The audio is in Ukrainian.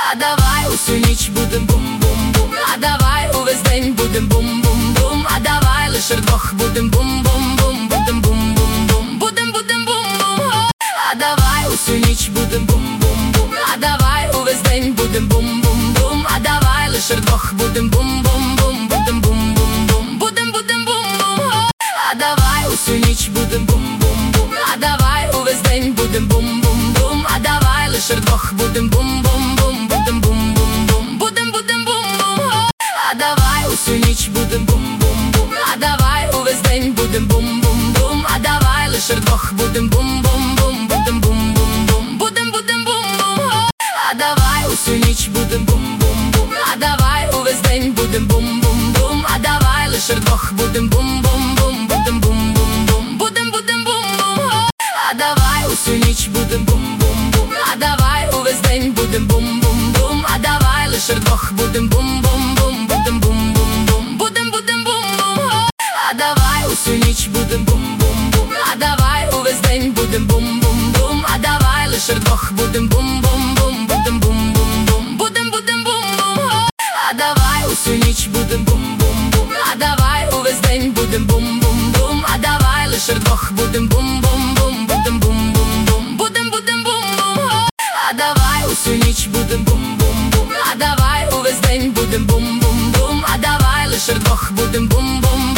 А давай усю ніч будем бум-бум-бум, а давай увесь день будем бум-бум-бум, а давай лише вдвох будем бум-бум-бум, будем бум-бум-бум, будем бум-бум. А давай усю ніч будем бум-бум-бум, а давай увесь день будем бум-бум-бум, а давай лише вдвох будем бум-бум-бум, будем бум-бум-бум, будем бум-бум. А давай усю ніч будем бум-бум-бум, а давай увесь день будем бум-бум-бум, а давай лише вдвох будем бум-бум-бум, будем бум-бум-бум, будем бум-бум. А давай усю ніч будем бум-бум-бум, а давай увесь день будем бум-бум-бум, а давай лише вдвох будем бум-бум-бум, будем бум-бум-бум, будем бум-бум. А давай усю ніч будем бум-бум-бум, а давай увесь день будем бум-бум-бум, а давай лише вдвох будем бум-бум-бум, будем бум-бум-бум, будем бум-бум. А давай усю ніч будем бум-бум-бум, а давай увесь день будем бум-бум-бум, а давай лише вдвох будем бум-бум-бум, будем бум-бум-бум, будем бум-бум. А давай усю ніч будем бум-бум-бум, а давай увесь день будем бум-бум-бум, а давай лише вдвох будем бум-бум-бум, будем бум-бум-бум, будем бум-бум. А давай усю ніч будем бум-бум-бум, а давай увесь день будем бум-бум-бум, а давай лише вдвох будем бум-бум-бум, будем бум-бум-бум, будем бум-бум. А давай усю ніч будем бум-бум-бум, а давай увесь день будем бум-бум-бум, а давай лише вдвох будем бум-бум.